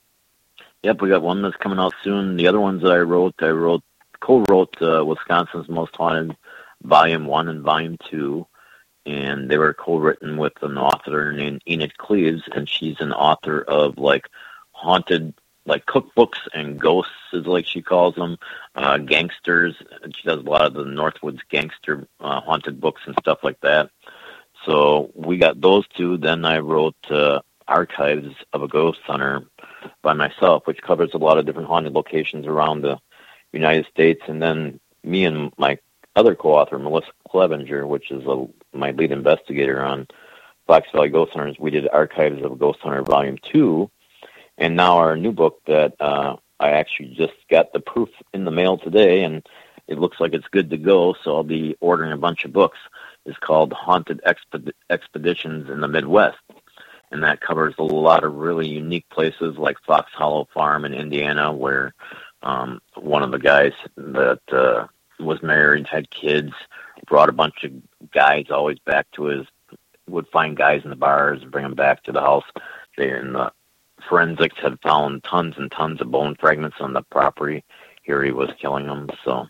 we got one that's coming out soon. The other ones that I co-wrote Wisconsin's Most Haunted, Volume 1 and Volume 2, and they were co-written with an author named Enid Cleaves, and she's an author of, like, haunted, like, cookbooks and ghosts, is like she calls them, gangsters. And she does a lot of the Northwoods gangster haunted books and stuff like that. So we got those two. Then I wrote Archives of a Ghost Hunter by myself, which covers a lot of different haunted locations around the United States. And then me and my other co-author, Melissa Clevenger, which is my lead investigator on Fox Valley Ghost Hunters, we did Archives of a Ghost Hunter Volume 2. And now our new book that I actually just got the proof in the mail today, and it looks like it's good to go, so I'll be ordering a bunch of books, is called Haunted Expeditions in the Midwest. And that covers a lot of really unique places like Fox Hollow Farm in Indiana, where one of the guys that was married, had kids, brought a bunch of guys always back to would find guys in the bars and bring them back to the house. The forensics had found tons and tons of bone fragments on the property. Here he was killing them. So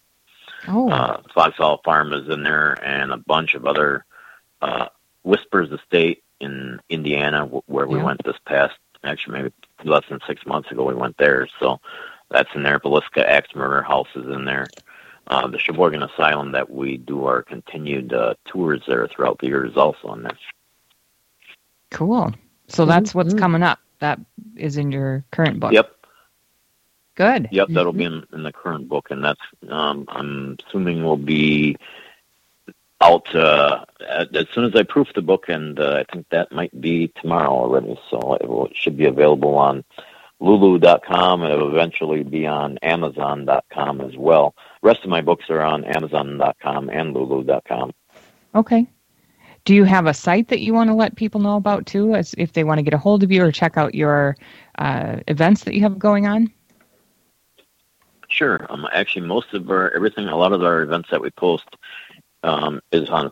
Fox Hollow Farm is in there, and a bunch of other Whispers Estate in Indiana, where we went this past, actually maybe less than 6 months ago, we went there. So that's in there. Villisca Axe Murder House is in there. The Sheboygan Asylum that we do our continued tours there throughout the year is also in there. Cool. So that's what's coming up. That is in your current book. Yep. Good. Yep, that'll be in the current book, and that's I'm assuming will be out as soon as I proof the book, and I think that might be tomorrow already. So it should be available on Lulu.com, and it will eventually be on Amazon.com as well. The rest of my books are on Amazon.com and Lulu.com. Okay. Do you have a site that you want to let people know about, too, as if they want to get a hold of you or check out your events that you have going on? Sure. Actually, most of a lot of our events that we post is on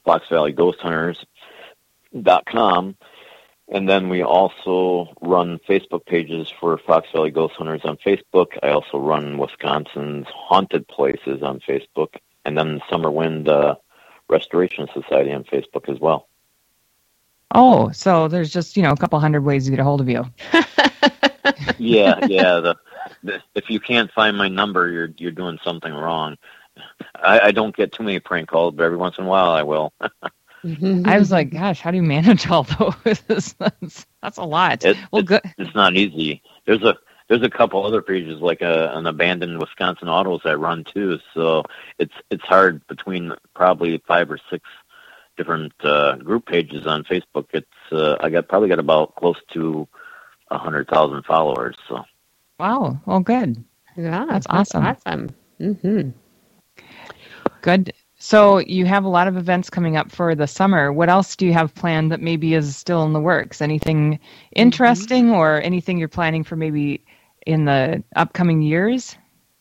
FoxValleyGhostHunters.com. And then we also run Facebook pages for Fox Valley Ghost Hunters on Facebook. I also run Wisconsin's Haunted Places on Facebook. And then Summer Wind Restoration Society on Facebook as well. Oh, so there's just, a couple hundred ways to get a hold of you. Yeah. If you can't find my number, you're doing something wrong. I don't get too many prank calls, but every once in a while I will. I was like, gosh, how do you manage all those? That's a lot. It's not easy. There's a couple other pages, like an abandoned Wisconsin autos I run too. So it's hard between probably 5 or 6 different group pages on Facebook. I probably got about close to 100,000 followers. So. Wow. Well, good. Yeah, that's awesome. Awesome. Mm-hmm. Good. So you have a lot of events coming up for the summer. What else do you have planned that maybe is still in the works? Anything interesting or anything you're planning for maybe in the upcoming years?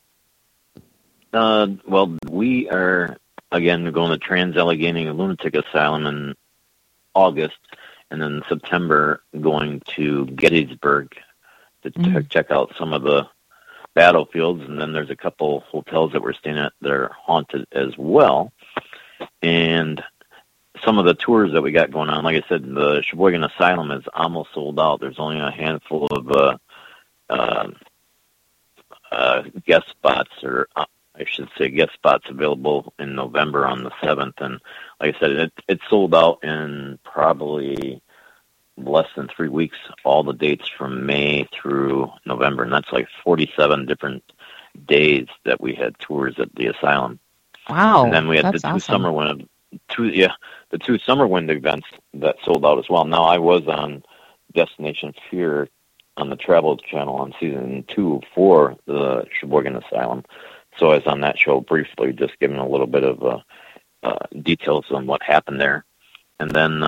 Well, we are, again, going to Trans-Allegheny Lunatic Asylum in August, and then in September going to Gettysburg to check out some of the battlefields, and then there's a couple hotels that we're staying at that are haunted as well. And some of the tours that we got going on, like I said, the Sheboygan Asylum is almost sold out. There's only a handful of guest spots, or I should say guest spots, available in November on the 7th. And like I said, it's sold out in probably less than 3 weeks, all the dates from May through November. And that's like 47 different days that we had tours at the asylum. Wow. And then we had the two summer wind events that sold out as well. Now, I was on Destination Fear on the Travel Channel on season 2 for the Sheboygan Asylum. So I was on that show briefly, just giving a little bit of details on what happened there. And then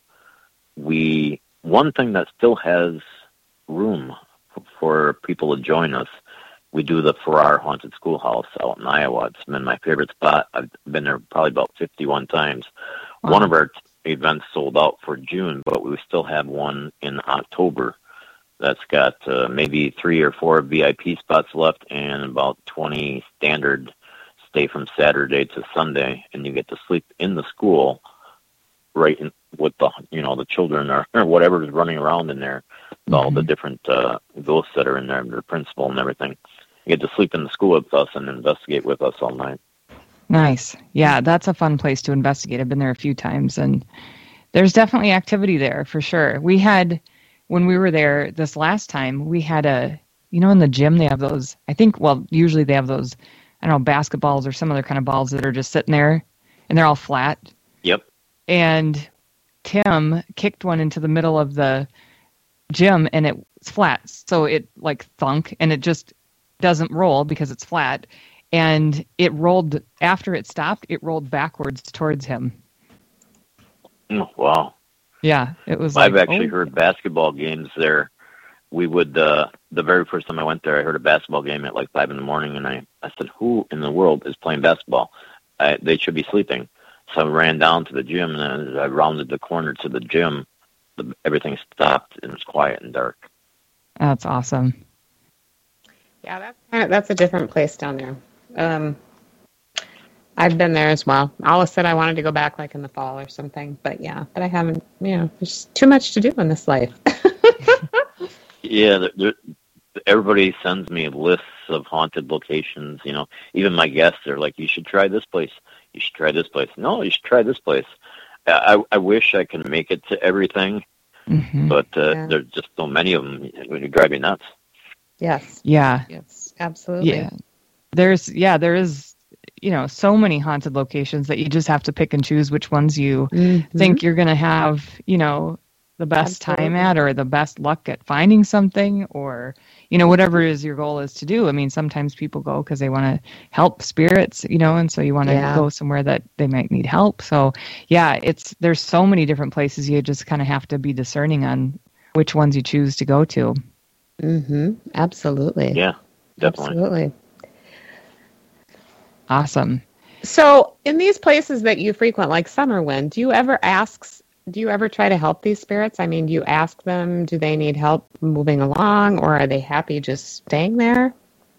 one thing that still has room for people to join us, we do the Farrar Haunted Schoolhouse out in Iowa. It's been my favorite spot. I've been there probably about 51 times. Wow. One of our events sold out for June, but we still have one in October that's got maybe 3 or 4 VIP spots left and about 20 standard stay from Saturday to Sunday, and you get to sleep in the school right in, with the children or whatever's running around in there, with all the different ghosts that are in there, the principal and everything. You get to sleep in the school with us and investigate with us all night. Nice. Yeah, that's a fun place to investigate. I've been there a few times, and there's definitely activity there for sure. We had, when we were there this last time, we had in the gym they have those, usually they have those, basketballs or some other kind of balls that are just sitting there, and they're all flat. Yep. And Tim kicked one into the middle of the gym, and it's flat. So it like thunk, and it just doesn't roll because it's flat. And it rolled, after it stopped, it rolled backwards towards him. Oh, wow. Yeah, it was I've actually heard basketball games there. We would, the very first time I went there, I heard a basketball game at like 5 in the morning, and I said, who in the world is playing basketball? They should be sleeping. So I ran down to the gym, and as I rounded the corner to the gym, everything stopped, and it was quiet and dark. That's awesome. Yeah, that's a different place down there. I've been there as well. I always said I wanted to go back like in the fall or something, but I haven't, there's too much to do in this life. Yeah, everybody sends me lists of haunted locations, even my guests are like, you should try this place. You should try this place. No, you should try this place. I wish I could make it to everything, but there's just so many of them. It would drive me nuts. Yes. Yeah. Yes, absolutely. Yeah. There is, so many haunted locations that you just have to pick and choose which ones you think you're going to have, the best time at, or the best luck at finding something, or, whatever it is your goal is to do. I mean, sometimes people go because they want to help spirits, and so you want to go somewhere that they might need help. So there's so many different places. You just kind of have to be discerning on which ones you choose to go to. Absolutely. Yeah, definitely. Absolutely. Awesome. So in these places that you frequent, like Summerwind, do you ever try to help these spirits? I mean, do you ask them, do they need help moving along, or are they happy just staying there?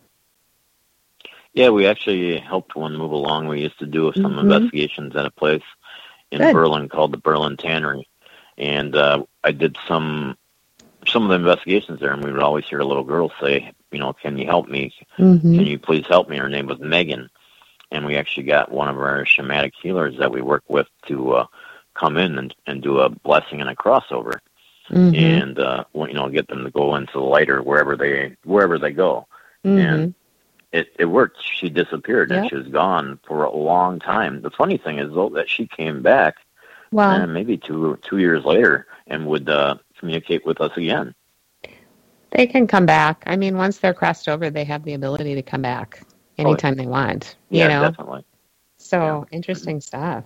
Yeah, we actually helped one move along. We used to do some investigations at a place in Berlin called the Berlin Tannery. And I did some of the investigations there, and we would always hear a little girl say, can you help me? Can you please help me? Her name was Megan. And we actually got one of our shamanic healers that we work with to come in and do a blessing and a crossover, and get them to go into the light or wherever they go. And it worked. She disappeared, and she was gone for a long time. The funny thing is, though, that she came back maybe two years later and would communicate with us again. They can come back. I mean, once they're crossed over, they have the ability to come back anytime they want. Definitely. So interesting stuff.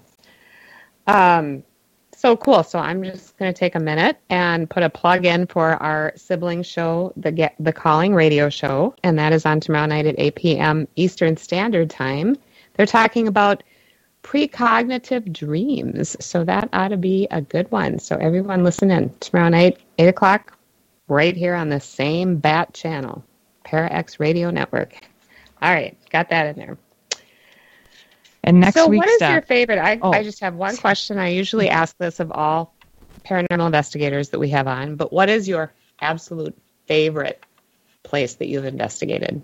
So cool. So I'm just going to take a minute and put a plug in for our sibling show, the Calling Radio Show, and that is on tomorrow night at 8 p.m. Eastern Standard Time. They're talking about precognitive dreams, so that ought to be a good one. So everyone listen in tomorrow night, 8 o'clock, right here on the same Bat channel. ParaX Radio Network. All right, got that in there. And next so week's what is stuff. your favorite? I just have one question. I usually ask this of all paranormal investigators that we have on, but what is your absolute favorite place that you've investigated?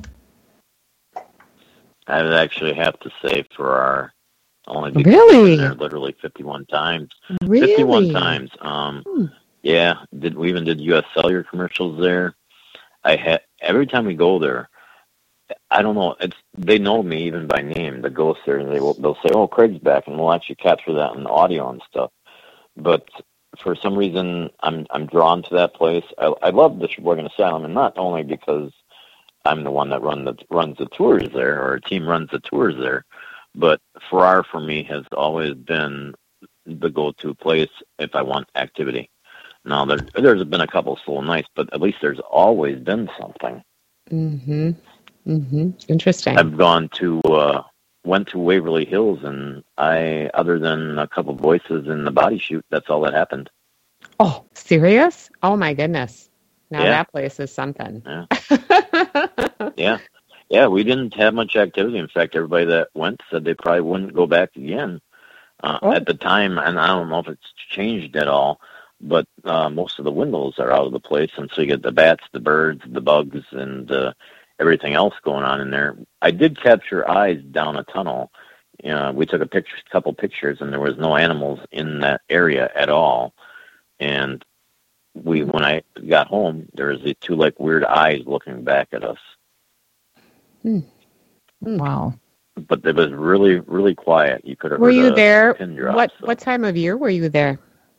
I would actually have to say for our only big Really? there literally 51 times. Really? 51 times. Yeah, we even did U.S. Cellular commercials there. Every time we go there, I don't know. They know me even by name. The ghosts there, and they'll say, "Oh, Craig's back," and we'll actually capture that in the audio and stuff. But for some reason, I'm drawn to that place. I love the Sheboygan Asylum, and not only because I'm the one that runs the tours there, or our team runs the tours there, but Farrar for me has always been the go-to place if I want activity. Now there's been a couple slow nights, but at least there's always been something. Mm-hmm. Mm-hmm. Interesting. I've went to Waverly Hills, and other than a couple voices in the body chute, that's all that happened. Oh, serious? Oh my goodness! Now Yeah. that place is something. Yeah. Yeah, we didn't have much activity. In fact, everybody that went said they probably wouldn't go back again. At the time, and I don't know if it's changed at all, but most of the windows are out of the place, and so you get the bats, the birds, the bugs, and everything else going on in there. I did capture eyes down a tunnel. We took a couple pictures, and there was no animals in that area at all. And when I got home, there was the two weird eyes looking back at us. Wow. But it was really, really quiet. You could have Were heard you a there? pin drop. What time of year were you there?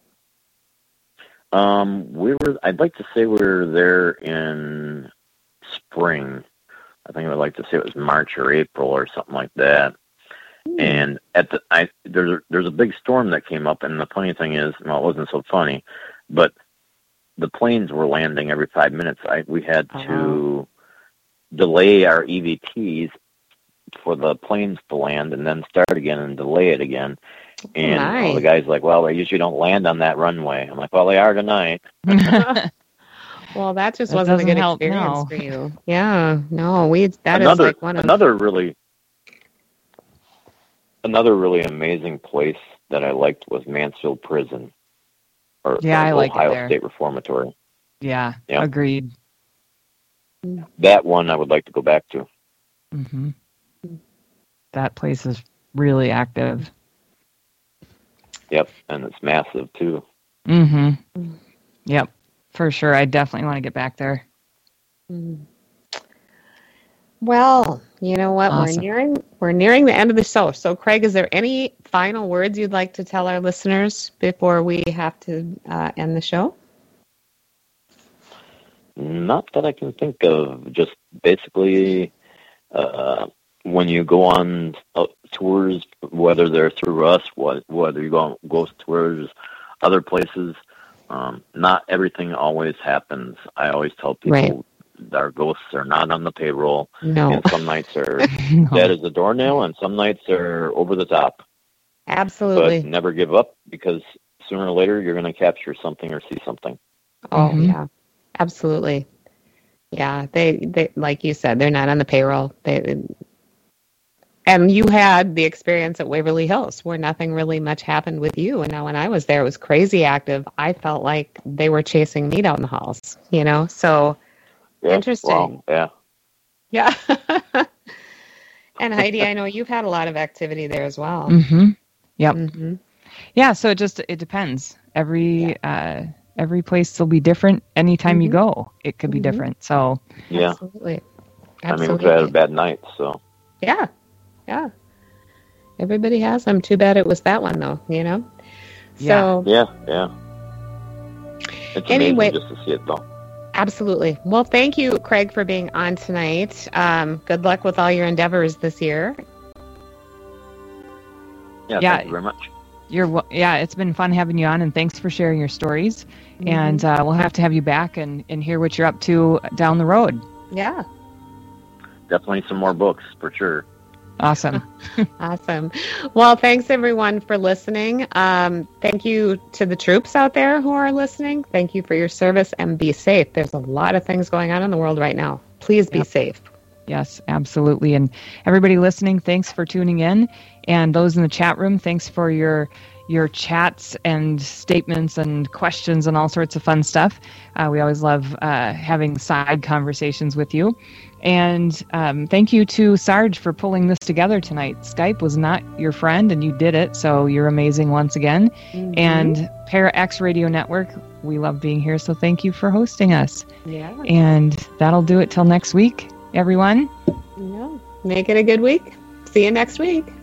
I'd like to say we were there in spring. I think I would like to say it was March or April or something like that. And there's a big storm that came up, and the funny thing is, well, it wasn't so funny, but the planes were landing every 5 minutes. We had to delay our EVTs for the planes to land and then start again and delay it again. And all the guys like, well, they usually don't land on that runway. I'm like, well, they are tonight. Well, that just wasn't a good experience for you. Yeah, no, another really amazing place that I liked was Mansfield Prison, or I like Ohio State Reformatory. Yeah, agreed. That one I would like to go back to. Mm-hmm. That place is really active. Yep, and it's massive too. Mm-hmm. Yep, for sure. I definitely want to get back there. Well, you know what? Awesome. We're nearing the end of the show. So, Craig, is there any final words you'd like to tell our listeners before we have to end the show? Not that I can think of. Just basically, when you go on tours, whether they're through us, whether you go on ghost tours, other places, not everything always happens. I always tell people our ghosts are not on the payroll. No. And some nights are dead as a doornail, and some nights are over the top. Absolutely. But never give up, because sooner or later you're going to capture something or see something. Oh, yeah. Absolutely. Yeah, they like you said, they're not on the payroll. And you had the experience at Waverly Hills where nothing really much happened with you. And now when I was there, it was crazy active. I felt like they were chasing me down the halls, so interesting. Wow. Yeah. And Heidi, I know you've had a lot of activity there as well. Mm-hmm. Yep. Mm-hmm. Yeah, so it depends. Every place will be different. Anytime you go, it could be different. So Absolutely. I mean, we've had a bad night, so. Yeah. Everybody has them. Too bad it was that one, though, So, Yeah. It's amazing just to see it, though. Absolutely. Well, thank you, Craig, for being on tonight. Good luck with all your endeavors this year. Yeah, thank you very much. It's been fun having you on, and thanks for sharing your stories. Mm-hmm. And we'll have to have you back and hear what you're up to down the road. Yeah. Definitely some more books, for sure. Awesome. Awesome. Well, thanks, everyone, for listening. Thank you to the troops out there who are listening. Thank you for your service, and be safe. There's a lot of things going on in the world right now. Please be safe. Yes, absolutely. And everybody listening, thanks for tuning in. And those in the chat room, thanks for your chats and statements and questions and all sorts of fun stuff. We always love having side conversations with you. And thank you to Sarge for pulling this together tonight. Skype was not your friend, and you did it, so you're amazing once again. Mm-hmm. And Para X Radio Network, we love being here, so thank you for hosting us. Yeah. And that'll do it till next week, everyone. Yeah. Make it a good week. See you next week.